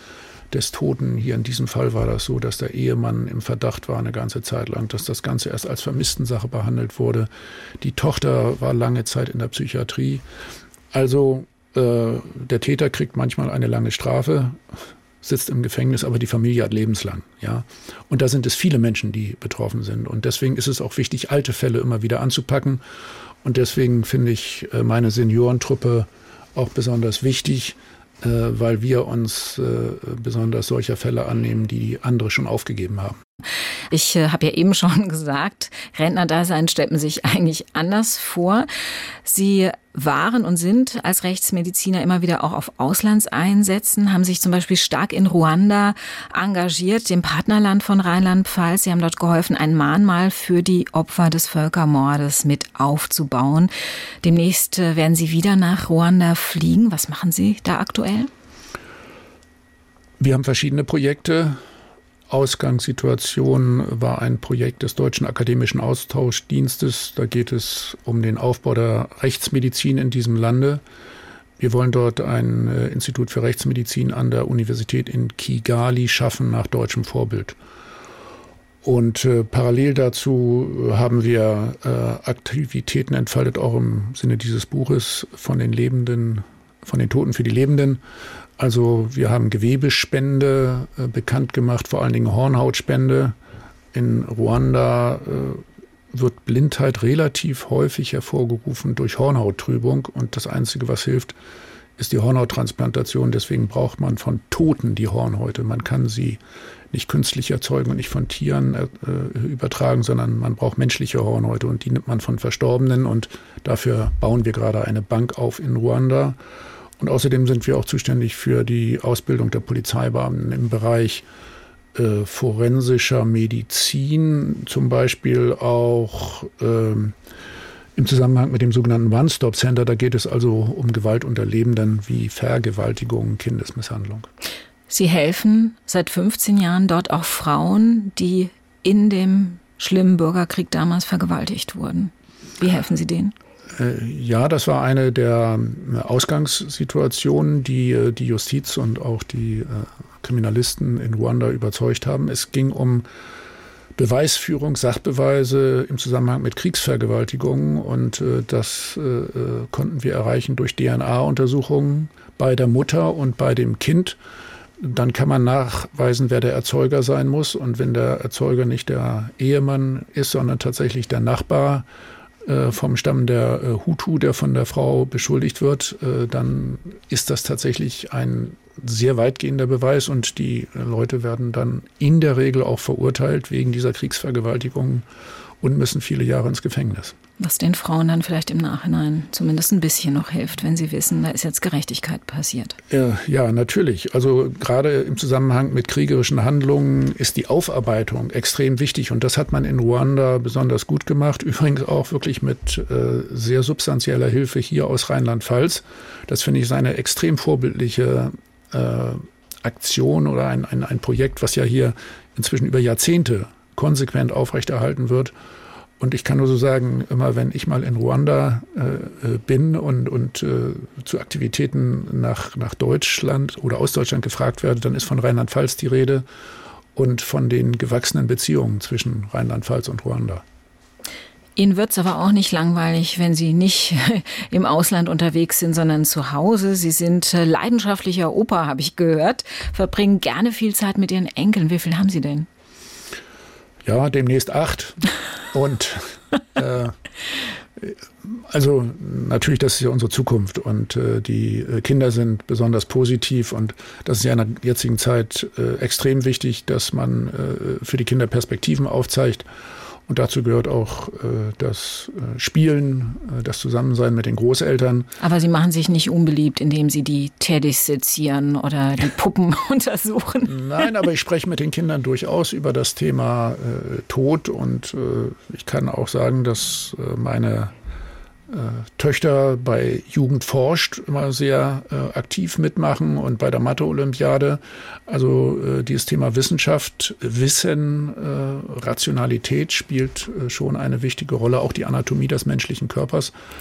des Toten. Hier in diesem Fall war das so, dass der Ehemann im Verdacht war eine ganze Zeit lang, dass das Ganze erst als Vermisstensache behandelt wurde. Die Tochter war lange Zeit in der Psychiatrie. Also der Täter kriegt manchmal eine lange Strafe, sitzt im Gefängnis, aber die Familie hat lebenslang. Ja? Und da sind es viele Menschen, die betroffen sind. Und deswegen ist es auch wichtig, alte Fälle immer wieder anzupacken. Und deswegen finde ich meine Seniorentruppe auch besonders wichtig, weil wir uns besonders solcher Fälle annehmen, die andere schon aufgegeben haben. Ich habe ja eben schon gesagt, Rentnerdasein stellt man sich eigentlich anders vor. Sie waren und sind als Rechtsmediziner immer wieder auch auf Auslandseinsätzen, haben sich zum Beispiel stark in Ruanda engagiert, dem Partnerland von Rheinland-Pfalz. Sie haben dort geholfen, ein Mahnmal für die Opfer des Völkermordes mit aufzubauen. Demnächst werden Sie wieder nach Ruanda fliegen. Was machen Sie da aktuell? Wir haben verschiedene Projekte. Ausgangssituation war ein Projekt des Deutschen Akademischen Austauschdienstes. Da geht es um den Aufbau der Rechtsmedizin in diesem Lande. Wir wollen dort ein Institut für Rechtsmedizin an der Universität in Kigali schaffen, nach deutschem Vorbild. Und parallel dazu haben wir Aktivitäten entfaltet, auch im Sinne dieses Buches von den Toten für die Lebenden. Also wir haben Gewebespende bekannt gemacht, vor allen Dingen Hornhautspende. In Ruanda wird Blindheit relativ häufig hervorgerufen durch Hornhauttrübung. Und das Einzige, was hilft, ist die Hornhauttransplantation. Deswegen braucht man von Toten die Hornhäute. Man kann sie nicht künstlich erzeugen und nicht von Tieren übertragen, sondern man braucht menschliche Hornhäute. Und die nimmt man von Verstorbenen. Und dafür bauen wir gerade eine Bank auf in Ruanda. Und außerdem sind wir auch zuständig für die Ausbildung der Polizeibeamten im Bereich forensischer Medizin, zum Beispiel auch im Zusammenhang mit dem sogenannten One-Stop-Center. Da geht es also um Gewalt unter Lebenden wie Vergewaltigung, Kindesmisshandlung. Sie helfen seit 15 Jahren dort auch Frauen, die in dem schlimmen Bürgerkrieg damals vergewaltigt wurden. Wie helfen Sie denen? Ja, das war eine der Ausgangssituationen, die die Justiz und auch die Kriminalisten in Ruanda überzeugt haben. Es ging um Beweisführung, Sachbeweise im Zusammenhang mit Kriegsvergewaltigungen und das konnten wir erreichen durch DNA-Untersuchungen bei der Mutter und bei dem Kind. Dann kann man nachweisen, wer der Erzeuger sein muss, und wenn der Erzeuger nicht der Ehemann ist, sondern tatsächlich der Nachbar vom Stamm der Hutu, der von der Frau beschuldigt wird, dann ist das tatsächlich ein sehr weitgehender Beweis und die Leute werden dann in der Regel auch verurteilt wegen dieser Kriegsvergewaltigung und müssen viele Jahre ins Gefängnis. Was den Frauen dann vielleicht im Nachhinein zumindest ein bisschen noch hilft, wenn sie wissen, da ist jetzt Gerechtigkeit passiert. Ja, natürlich. Also gerade im Zusammenhang mit kriegerischen Handlungen ist die Aufarbeitung extrem wichtig und das hat man in Ruanda besonders gut gemacht. Übrigens auch wirklich mit sehr substanzieller Hilfe hier aus Rheinland-Pfalz. Das finde ich ist eine extrem vorbildliche Aktion oder ein Projekt, was ja hier inzwischen über Jahrzehnte konsequent aufrechterhalten wird. Und ich kann nur so sagen, immer wenn ich mal in Ruanda bin und zu Aktivitäten nach Deutschland oder aus Deutschland gefragt werde, dann ist von Rheinland-Pfalz die Rede und von den gewachsenen Beziehungen zwischen Rheinland-Pfalz und Ruanda. Ihnen wird es aber auch nicht langweilig, wenn Sie nicht im Ausland unterwegs sind, sondern zu Hause. Sie sind leidenschaftlicher Opa, habe ich gehört, verbringen gerne viel Zeit mit Ihren Enkeln. Wie viel haben Sie denn? Ja, demnächst 8. Und also natürlich, das ist ja unsere Zukunft und die Kinder sind besonders positiv und das ist ja in der jetzigen Zeit extrem wichtig, dass man für die Kinder Perspektiven aufzeigt. Und dazu gehört auch das Spielen, das Zusammensein mit den Großeltern. Aber Sie machen sich nicht unbeliebt, indem Sie die Teddys sezieren oder die Puppen untersuchen. Nein, aber ich spreche mit den Kindern durchaus über das Thema Tod. Und ich kann auch sagen, dass meine Töchter bei Jugend forscht immer sehr aktiv mitmachen und bei der Mathe-Olympiade. Also dieses Thema Wissenschaft, Wissen, Rationalität spielt schon eine wichtige Rolle, auch die Anatomie des menschlichen Körpers.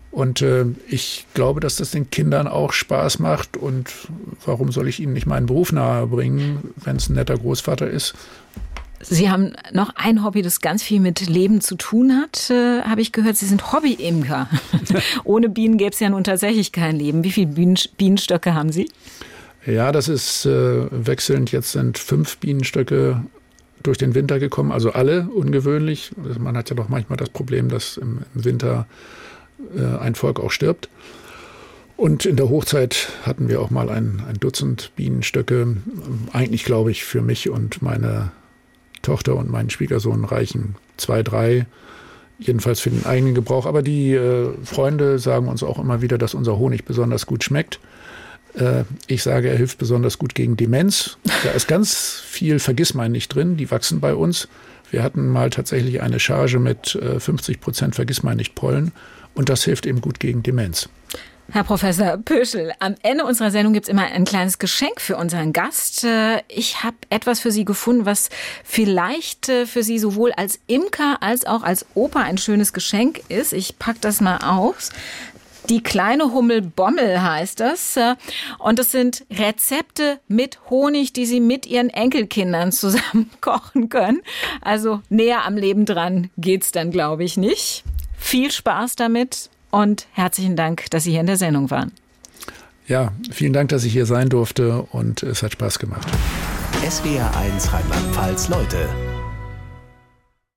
Und ich glaube, dass das den Kindern auch Spaß macht. Und warum soll ich ihnen nicht meinen Beruf nahebringen, wenn es ein netter Großvater ist? Sie haben noch ein Hobby, das ganz viel mit Leben zu tun hat, habe ich gehört. Sie sind Hobby-Imker. Ohne Bienen gäbe es ja nun tatsächlich kein Leben. Wie viele Bienenstöcke haben Sie? Ja, das ist wechselnd. Jetzt sind 5 Bienenstöcke durch den Winter gekommen, also alle, ungewöhnlich. Man hat ja doch manchmal das Problem, dass im Winter ein Volk auch stirbt. Und in der Hochzeit hatten wir auch mal ein Dutzend Bienenstöcke. Eigentlich, glaube ich, für mich und meine Tochter und meinen Schwiegersohn reichen 2, 3, jedenfalls für den eigenen Gebrauch. Aber die Freunde sagen uns auch immer wieder, dass unser Honig besonders gut schmeckt. Ich sage, er hilft besonders gut gegen Demenz. Da ist ganz viel Vergissmeinnicht drin, die wachsen bei uns. Wir hatten mal tatsächlich eine Charge mit 50% Vergissmeinnichtpollen und das hilft eben gut gegen Demenz. Herr Professor Püschel, am Ende unserer Sendung gibt es immer ein kleines Geschenk für unseren Gast. Ich habe etwas für Sie gefunden, was vielleicht für Sie sowohl als Imker als auch als Opa ein schönes Geschenk ist. Ich packe das mal aus. Die kleine Hummel Bommel heißt das. Und das sind Rezepte mit Honig, die Sie mit Ihren Enkelkindern zusammen kochen können. Also näher am Leben dran geht's dann, glaube ich, nicht. Viel Spaß damit und herzlichen Dank, dass Sie hier in der Sendung waren. Ja, vielen Dank, dass ich hier sein durfte und es hat Spaß gemacht. SWR1 Rheinland-Pfalz Leute.